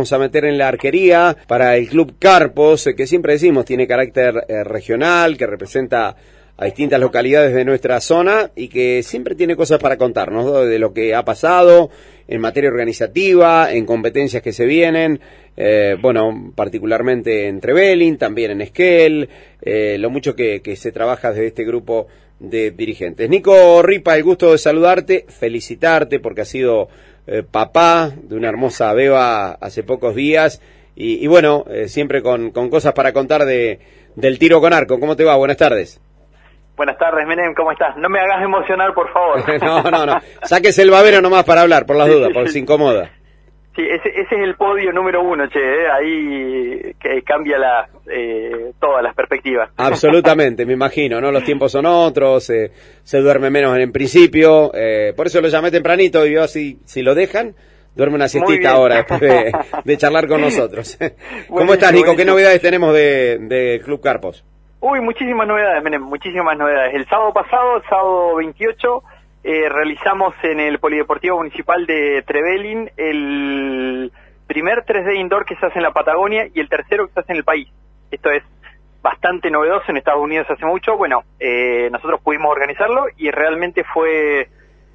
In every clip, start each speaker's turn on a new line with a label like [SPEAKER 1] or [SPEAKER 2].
[SPEAKER 1] vamos a meter en la arquería para el Club Carpos, que siempre decimos tiene carácter regional, que representa a distintas localidades de nuestra zona y que siempre tiene cosas para contarnos, ¿no? De lo que ha pasado en materia organizativa, en competencias que se vienen, bueno, particularmente en Trevelin, también en Esquel, lo mucho que se trabaja desde este grupo de dirigentes. Nico Ripa, el gusto de saludarte, felicitarte porque has sido papá de una hermosa beba hace pocos días y bueno, siempre con cosas para contar del tiro con arco. ¿Cómo te va? Buenas tardes.
[SPEAKER 2] Buenas tardes, Menem, ¿cómo estás? No me hagas emocionar, por favor.
[SPEAKER 1] No. Sáquese el babero nomás para hablar, por las dudas, porque se incomoda.
[SPEAKER 2] Sí, ese es el podio número 1, che, ahí que cambia todas las perspectivas.
[SPEAKER 1] Absolutamente, me imagino, ¿no? Los tiempos son otros, se duerme menos en principio, por eso lo llamé tempranito y yo si lo dejan, duerme una siestita ahora después de charlar con nosotros. ¿Cómo estás, Nico? ¿Qué novedades tenemos de Club Carpos?
[SPEAKER 2] Uy, muchísimas novedades, Menem, muchísimas novedades. El sábado pasado, sábado 28, realizamos en el Polideportivo Municipal de Trevelin el primer 3D indoor que se hace en la Patagonia y el tercero que se hace en el país. Esto es bastante novedoso, en Estados Unidos hace mucho. Bueno, nosotros pudimos organizarlo y realmente fue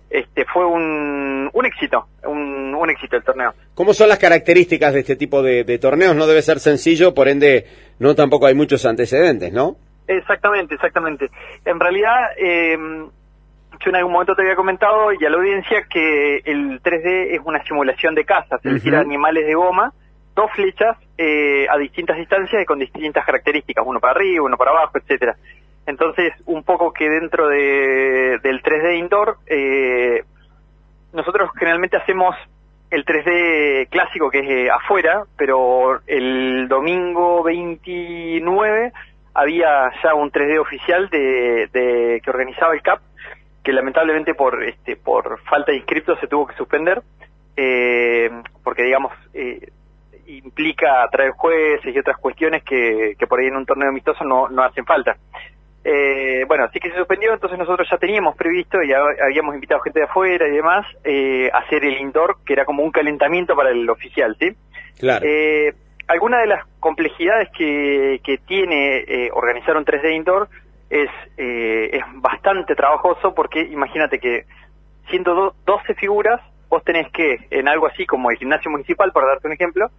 [SPEAKER 2] un éxito, un éxito el torneo.
[SPEAKER 1] ¿Cómo son las características de este tipo de torneos? No debe ser sencillo, por ende no tampoco hay muchos antecedentes, ¿no?
[SPEAKER 2] Exactamente. En realidad, yo en algún momento te había comentado y a la audiencia que el 3D es una simulación de caza, es decir, animales de goma, 2 flechas a distintas distancias y con distintas características, uno para arriba, uno para abajo, etcétera. Entonces, un poco que dentro del 3D indoor, nosotros generalmente hacemos el 3D clásico que es afuera, pero el domingo 29 había ya un 3D oficial que organizaba el CAP, que lamentablemente por falta de inscriptos se tuvo que suspender, porque digamos implica traer jueces y otras cuestiones que por ahí en un torneo amistoso no hacen falta. Bueno, así que se suspendió, entonces nosotros ya teníamos previsto y habíamos invitado gente de afuera y demás a hacer el indoor, que era como un calentamiento para el oficial, ¿sí?
[SPEAKER 1] Claro.
[SPEAKER 2] Alguna de las complejidades que tiene organizar un 3D indoor es bastante trabajoso, porque imagínate que siendo 12 figuras, vos tenés que, en algo así como el gimnasio municipal, por darte un ejemplo,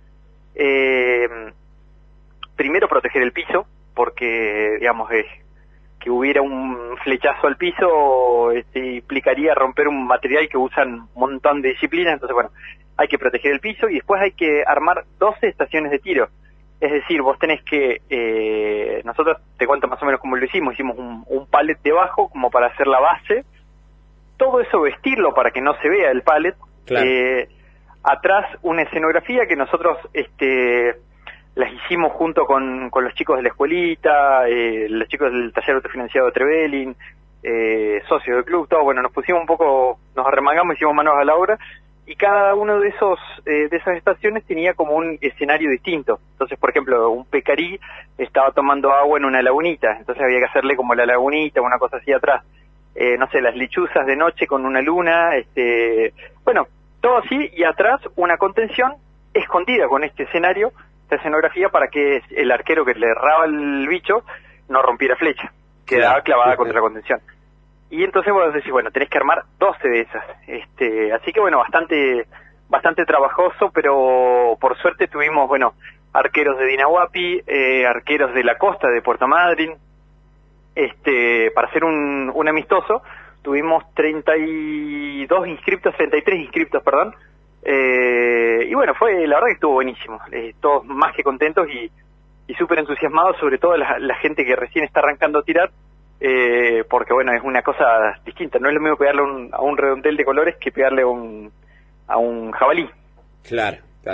[SPEAKER 2] primero proteger el piso, porque digamos que hubiera un flechazo al piso implicaría romper un material que usan un montón de disciplinas. Entonces, bueno, hay que proteger el piso y después hay que armar 12 estaciones de tiro. Es decir, vos tenés que, nosotros te cuento más o menos cómo lo hicimos un pallet debajo como para hacer la base, todo eso vestirlo para que no se vea el pallet,
[SPEAKER 1] claro.
[SPEAKER 2] Atrás una escenografía que nosotros las hicimos junto con los chicos de la escuelita, los chicos del taller autofinanciado de Trevelin, socios del club, todo. Bueno, nos pusimos un poco, nos arremangamos, hicimos manos a la obra, y cada uno de esas estaciones tenía como un escenario distinto. Entonces, por ejemplo, un pecarí estaba tomando agua en una lagunita, entonces había que hacerle como la lagunita, una cosa así atrás. No sé, las lechuzas de noche con una luna, bueno, todo así, y atrás una contención escondida con este escenario, esta escenografía, para que el arquero que le erraba el bicho no rompiera flecha, quedaba clavada contra la contención. Y entonces vos decís, bueno, tenés que armar 12 de esas. Así que bueno, bastante trabajoso, pero por suerte tuvimos, bueno, arqueros de Dinahuapi, arqueros de la costa de Puerto Madryn. Para hacer un amistoso, tuvimos 33 inscriptos, perdón. Y bueno, la verdad que estuvo buenísimo, todos más que contentos y súper entusiasmados, sobre todo la gente que recién está arrancando a tirar, porque bueno, es una cosa distinta, no es lo mismo pegarle a un redondel de colores que pegarle a un jabalí.
[SPEAKER 1] Claro,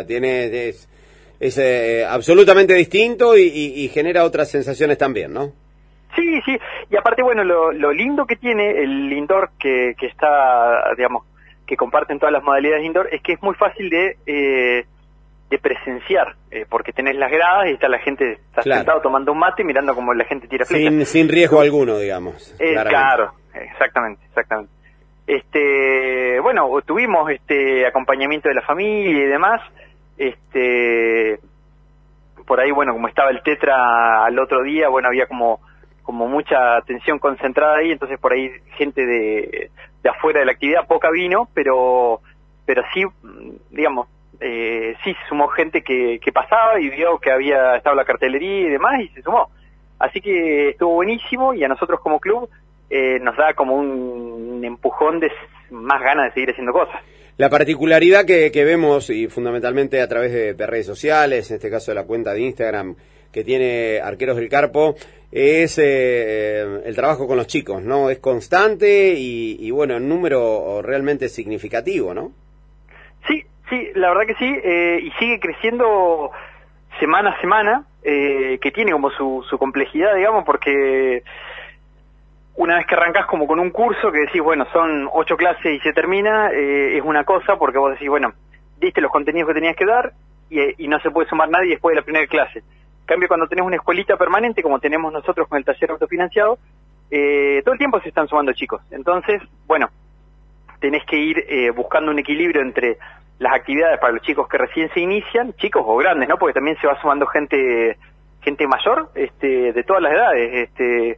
[SPEAKER 1] es absolutamente distinto y genera otras sensaciones también, ¿no?
[SPEAKER 2] Sí, y aparte, bueno, lo lindo que tiene el indoor que está, digamos, que comparten todas las modalidades indoor, es que es muy fácil de presenciar, porque tenés las gradas y está la gente sentado tomando un mate mirando como la gente tira flechas.
[SPEAKER 1] Sin riesgo alguno, digamos.
[SPEAKER 2] Claro, exactamente. Bueno, tuvimos acompañamiento de la familia y demás, Por ahí, bueno, como estaba el Tetra al otro día, bueno, había como mucha atención concentrada ahí, entonces por ahí gente de afuera de la actividad, poca vino, pero sí, digamos, sí se sumó gente que pasaba y vio que había estado la cartelería y demás y se sumó. Así que estuvo buenísimo y a nosotros como club nos da como un empujón de más ganas de seguir haciendo cosas.
[SPEAKER 1] La particularidad que vemos, y fundamentalmente a través de redes sociales, en este caso de la cuenta de Instagram que tiene Arqueros del Carpo, es el trabajo con los chicos, ¿no? Es constante y bueno, en número realmente significativo, ¿no?
[SPEAKER 2] Sí, la verdad que sí, y sigue creciendo semana a semana, que tiene como su complejidad, digamos, porque una vez que arrancás como con un curso que decís, bueno, son 8 clases y se termina, es una cosa, porque vos decís, bueno, diste los contenidos que tenías que dar y no se puede sumar nadie después de la primera clase. En cambio, cuando tenés una escuelita permanente, como tenemos nosotros con el taller autofinanciado, todo el tiempo se están sumando chicos. Entonces, bueno, tenés que ir buscando un equilibrio entre las actividades para los chicos que recién se inician, chicos o grandes, ¿no? Porque también se va sumando gente mayor, de todas las edades,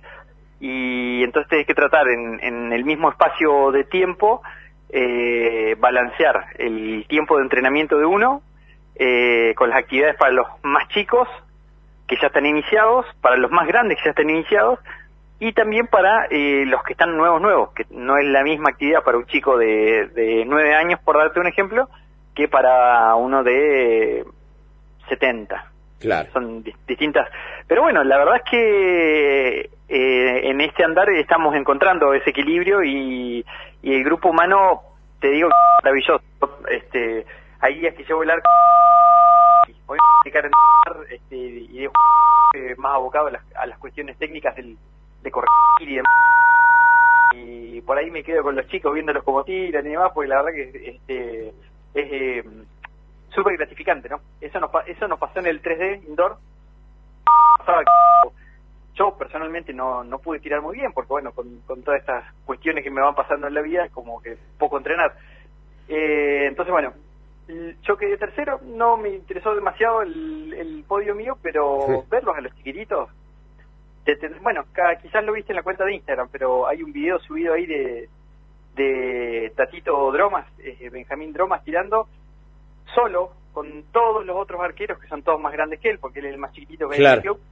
[SPEAKER 2] y entonces tenés que tratar en el mismo espacio de tiempo balancear el tiempo de entrenamiento de uno con las actividades para los más chicos que ya están iniciados, para los más grandes que ya están iniciados y también para los que están nuevos, que no es la misma actividad para un chico de 9 años, por darte un ejemplo, que para uno de 70.
[SPEAKER 1] Claro.
[SPEAKER 2] Son distintas. Pero bueno, la verdad es que en este andar estamos encontrando ese equilibrio y el grupo humano, te digo, es maravilloso. Hay días que llevo el arco voy a explicar y dejo más abocado a las cuestiones técnicas de corregir y demás. Y por ahí me quedo con los chicos viéndolos como tiran y demás, porque la verdad que es súper gratificante, ¿no? Eso nos pasó en el 3D indoor. Pasaba que yo personalmente no pude tirar muy bien, porque bueno, con todas estas cuestiones que me van pasando en la vida, es como que poco entrenar. Entonces bueno, yo quedé tercero, no me interesó demasiado el podio mío, pero verlos a los chiquititos, bueno, quizás lo viste en la cuenta de Instagram, pero hay un video subido ahí de Tatito Dromas, Benjamín Dromas, tirando solo con todos los otros arqueros que son todos más grandes que él, porque él es el más chiquitito que hay en el club.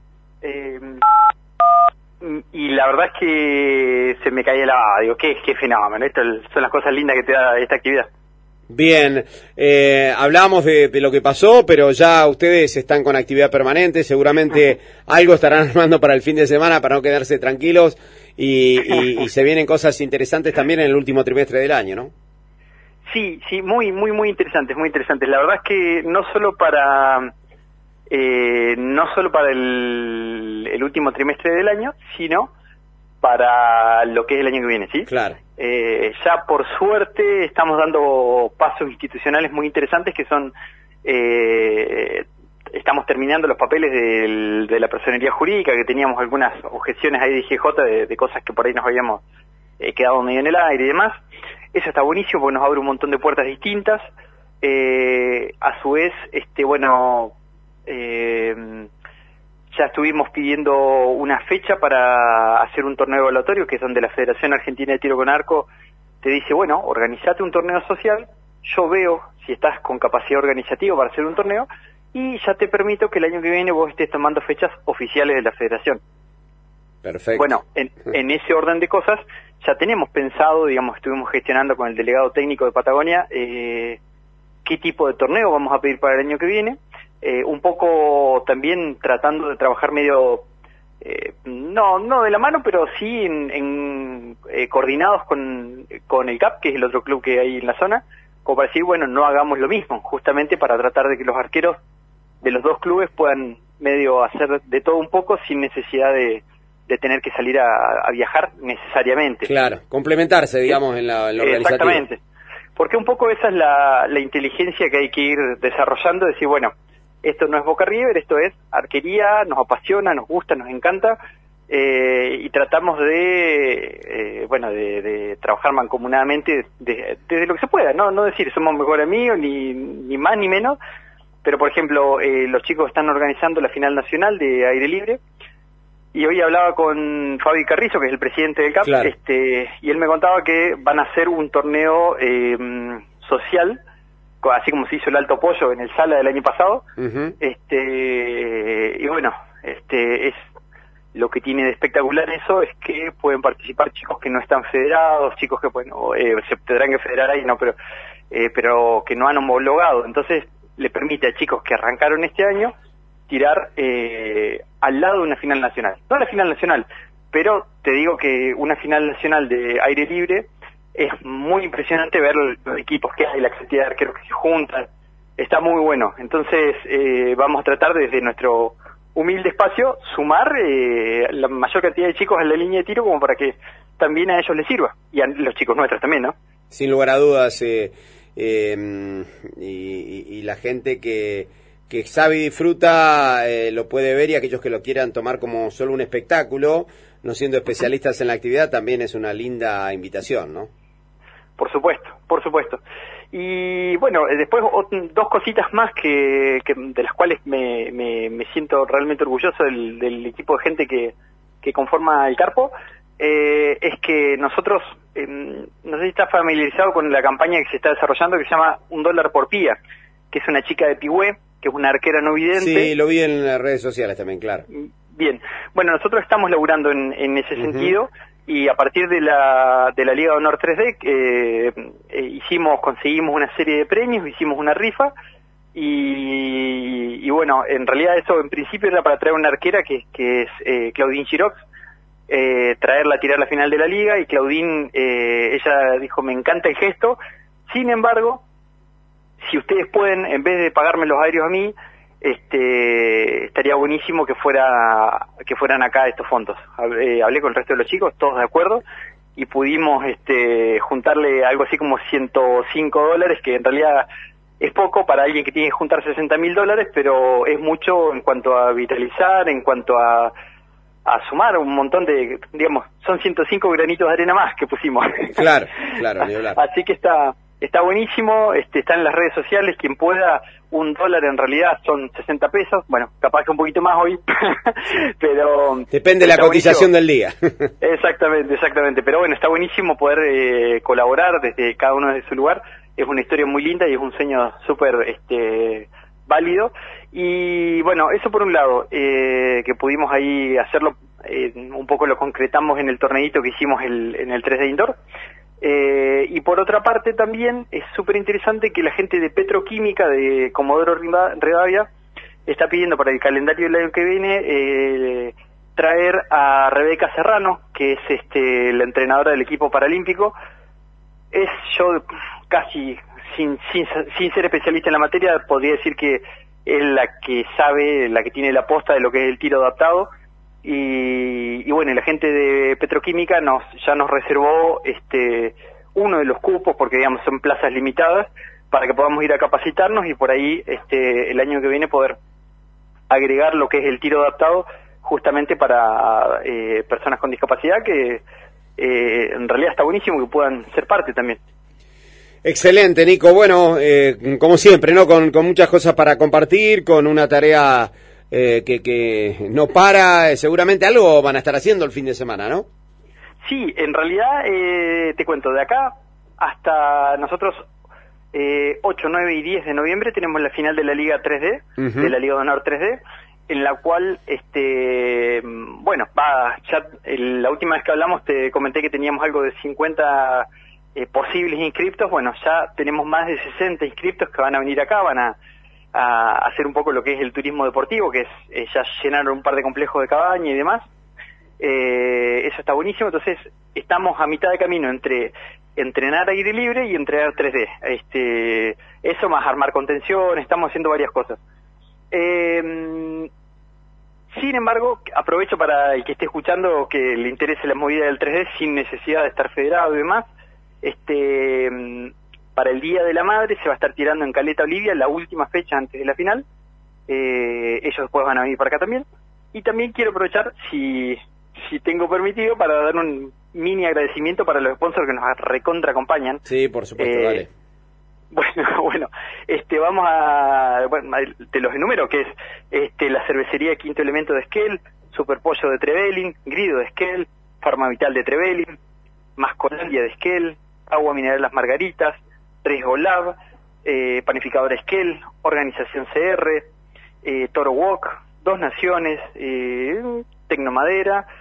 [SPEAKER 2] Y la verdad es que se me caía la baba, digo, qué fenómeno, estas son las cosas lindas que te da esta actividad.
[SPEAKER 1] Bien, hablamos de lo que pasó, pero ya ustedes están con actividad permanente, seguramente algo estarán armando para el fin de semana para no quedarse tranquilos y se vienen cosas interesantes también en el último trimestre del año, ¿no?
[SPEAKER 2] Sí, muy interesantes, muy interesantes. La verdad es que no solo para el último trimestre del año, sino para lo que es el año que viene, ¿sí?
[SPEAKER 1] Claro.
[SPEAKER 2] Ya por suerte estamos dando pasos institucionales muy interesantes que son, estamos terminando los papeles de la personería jurídica, que teníamos algunas objeciones ahí de IGJ de cosas que por ahí nos habíamos quedado medio en el aire y demás. Eso está buenísimo porque nos abre un montón de puertas distintas. A su vez, ya estuvimos pidiendo una fecha para hacer un torneo evaluatorio, que es donde la Federación Argentina de Tiro con Arco te dice, bueno, organizate un torneo social, yo veo si estás con capacidad organizativa para hacer un torneo, y ya te permito que el año que viene vos estés tomando fechas oficiales de la Federación.
[SPEAKER 1] Perfecto.
[SPEAKER 2] Bueno, en ese orden de cosas, ya tenemos pensado, digamos, estuvimos gestionando con el delegado técnico de Patagonia, qué tipo de torneo vamos a pedir para el año que viene, un poco también tratando de trabajar medio, no de la mano, pero sí coordinados con el CAP, que es el otro club que hay en la zona, como para decir, bueno, no hagamos lo mismo, justamente para tratar de que los arqueros de los dos clubes puedan medio hacer de todo un poco sin necesidad de tener que salir a viajar necesariamente.
[SPEAKER 1] Claro, complementarse, digamos, en lo organizativo.
[SPEAKER 2] Exactamente, porque un poco esa es la inteligencia que hay que ir desarrollando, decir, bueno, esto no es Boca River, esto es arquería, nos apasiona, nos gusta, nos encanta, y tratamos de trabajar mancomunadamente desde lo que se pueda, no decir somos mejor amigos, ni más ni menos, pero por ejemplo, los chicos están organizando la final nacional de aire libre, y hoy hablaba con Fabi Carrizo, que es el presidente del CAP,
[SPEAKER 1] claro.
[SPEAKER 2] Y él me contaba que van a hacer un torneo social, así como se hizo el Alto Pollo en el Sala del año pasado. Y bueno, es lo que tiene de espectacular eso, es que pueden participar chicos que no están federados, chicos que bueno, se tendrán que federar ahí, no, pero que no han homologado. Entonces le permite a chicos que arrancaron este año tirar al lado de una final nacional. No la final nacional, pero te digo que una final nacional de aire libre es muy impresionante ver los equipos que hay, la cantidad de arqueros que se juntan, está muy bueno. Entonces vamos a tratar desde nuestro humilde espacio sumar la mayor cantidad de chicos en la línea de tiro como para que también a ellos les sirva, y a los chicos nuestros también, ¿no?
[SPEAKER 1] Sin lugar a dudas, y la gente que sabe y disfruta lo puede ver, y aquellos que lo quieran tomar como solo un espectáculo, no siendo especialistas en la actividad, también es una linda invitación, ¿no?
[SPEAKER 2] Por supuesto, por supuesto. Y bueno, después dos cositas más que de las cuales me siento realmente orgulloso del equipo de gente que conforma el Carpo, es que nosotros, no sé si está familiarizado con la campaña que se está desarrollando, que se llama $1 por Pía, que es una chica de Pigüé, que es una arquera no vidente.
[SPEAKER 1] Sí, lo vi en las redes sociales también, claro.
[SPEAKER 2] Bien, bueno, nosotros estamos laburando en ese sentido, y a partir de la Liga de Honor 3D conseguimos una serie de premios, hicimos una rifa, y bueno, en realidad eso en principio era para traer una arquera que es Claudine Girox, traerla a tirar la final de la liga, y Claudine, ella dijo, me encanta el gesto, sin embargo, si ustedes pueden, en vez de pagarme los aéreos a mí, estaría buenísimo que fueran acá estos fondos. Hablé con el resto de los chicos, todos de acuerdo, y pudimos juntarle algo así como $105, que en realidad es poco para alguien que tiene que juntar $60.000, pero es mucho en cuanto a vitalizar, en cuanto a sumar un montón de, digamos, son 105 granitos de arena más que pusimos.
[SPEAKER 1] Claro, ni hablar.
[SPEAKER 2] Así que está buenísimo, está en las redes sociales, quien pueda, $1 en realidad son 60 pesos, bueno, capaz que un poquito más hoy, pero...
[SPEAKER 1] Depende de la cotización del día.
[SPEAKER 2] Exactamente, pero bueno, está buenísimo poder colaborar desde cada uno de su lugar, es una historia muy linda y es un sueño súper válido, y bueno, eso por un lado, que pudimos ahí hacerlo, un poco lo concretamos en el torneito que hicimos en el 3D Indoor. Y por otra parte también es súper interesante que la gente de Petroquímica de Comodoro Rivadavia está pidiendo para el calendario del año que viene traer a Rebeca Serrano, que es la entrenadora del equipo paralímpico. Yo casi sin ser especialista en la materia podría decir que es la que sabe, la que tiene la posta de lo que es el tiro adaptado. Y bueno, la gente de Petroquímica ya nos reservó uno de los cupos, porque digamos son plazas limitadas, para que podamos ir a capacitarnos y por ahí el año que viene poder agregar lo que es el tiro adaptado justamente para personas con discapacidad, que en realidad está buenísimo que puedan ser parte también.
[SPEAKER 1] Excelente, Nico. Bueno, como siempre, ¿no? Con muchas cosas para compartir, con una tarea que no para, seguramente algo van a estar haciendo el fin de semana, ¿no?
[SPEAKER 2] Sí, en realidad, te cuento, de acá hasta nosotros 8, 9 y 10 de noviembre tenemos la final de la Liga 3D, de la Liga de Honor 3D, en la cual, bueno, ya la última vez que hablamos te comenté que teníamos algo de 50 posibles inscriptos. Bueno, ya tenemos más de 60 inscriptos que van a venir acá, van a hacer un poco lo que es el turismo deportivo, que es ya llenaron un par de complejos de cabaña y demás. Eso está buenísimo. Entonces estamos a mitad de camino entre entrenar aire libre y entrenar 3D. Eso más armar contención, estamos haciendo varias cosas. Sin embargo, aprovecho para el que esté escuchando que le interese la movida del 3D sin necesidad de estar federado y demás. Para el Día de la Madre se va a estar tirando en Caleta Olivia, la última fecha antes de la final. Ellos después van a venir para acá también. Y también quiero aprovechar, si tengo permitido, para dar un mini agradecimiento para los sponsors que nos recontra acompañan.
[SPEAKER 1] Sí, por supuesto, dale.
[SPEAKER 2] Bueno, Vamos a, bueno, te los enumero, que es la cervecería Quinto Elemento de Esquel, Superpollo de Trevelin, Grido de Esquel, Farmavital de Trevelin, Mascolandia de Esquel, Agua Mineral Las Margaritas, Riesgo Lab, Panificador Esquel, Organización CR, Toro Walk, Dos Naciones, Tecnomadera,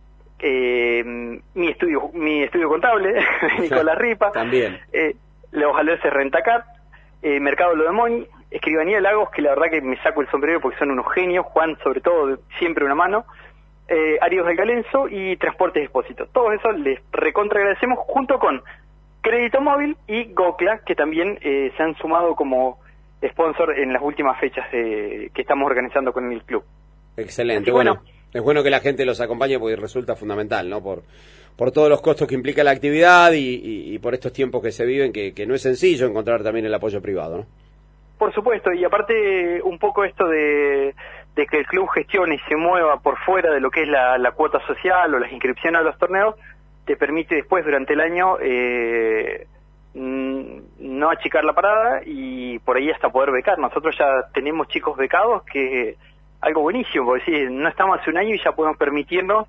[SPEAKER 2] mi estudio contable, Nicolás Ripa,
[SPEAKER 1] también.
[SPEAKER 2] Los Alberces Rentacar, Mercado Lo de Moni, Escribanía Lagos, que la verdad que me saco el sombrero porque son unos genios, Juan sobre todo, siempre una mano, Arios del Galenzo y Transportes Expósito. Todos esos les recontra agradecemos, junto con Crédito Móvil y Gocla, que también se han sumado como sponsor en las últimas fechas que estamos organizando con el club.
[SPEAKER 1] Excelente, bueno, es bueno que la gente los acompañe porque resulta fundamental, ¿no? Por todos los costos que implica la actividad y por estos tiempos que se viven, que no es sencillo encontrar también el apoyo privado, ¿no?
[SPEAKER 2] Por supuesto, y aparte un poco esto de que el club gestione y se mueva por fuera de lo que es la cuota social o las inscripciones a los torneos, te permite después durante el año no achicar la parada y por ahí hasta poder becar. Nosotros ya tenemos chicos becados, que algo buenísimo, porque sí, no estamos hace un año y ya podemos permitirnos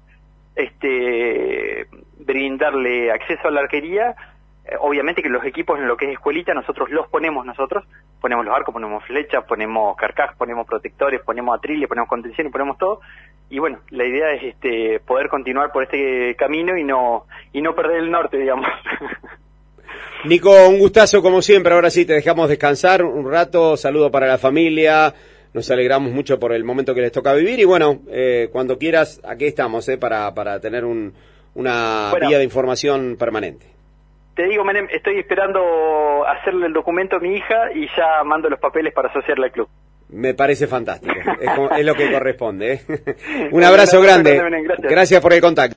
[SPEAKER 2] brindarle acceso a la arquería. Obviamente que los equipos en lo que es escuelita nosotros ponemos los arcos, ponemos flechas, ponemos carcaj, ponemos protectores, ponemos atriles, ponemos contención y ponemos todo. Y bueno, la idea es poder continuar por este camino y no perder el norte, digamos.
[SPEAKER 1] Nico, un gustazo como siempre. Ahora sí te dejamos descansar un rato. Saludo para la familia. Nos alegramos mucho por el momento que les toca vivir y bueno, cuando quieras, aquí estamos para tener una vía de información permanente.
[SPEAKER 2] Te digo, Menem, estoy esperando hacerle el documento a mi hija y ya mando los papeles para asociarla al club.
[SPEAKER 1] Me parece fantástico, es lo que corresponde. Un abrazo grande,
[SPEAKER 2] Menem, gracias.
[SPEAKER 1] Gracias por el contacto.